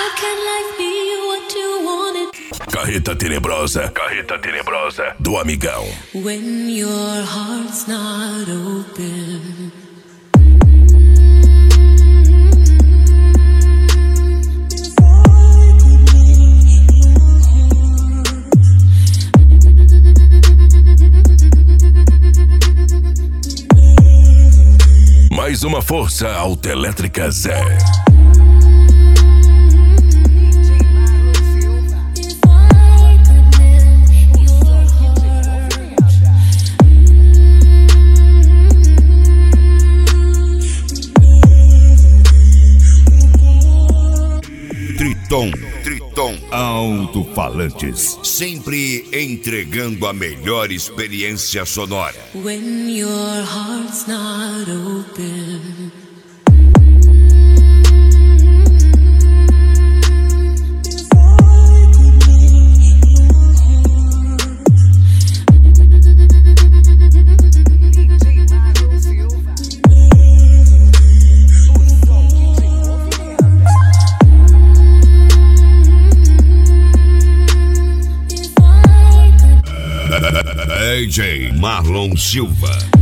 Carreta Tenebrosa do Amigão. When your heart's not open. Mais uma força autoelétrica Zé. Triton Alto-Falantes, sempre entregando a melhor experiência sonora. When your heart's not open. DJ Marlon Silva.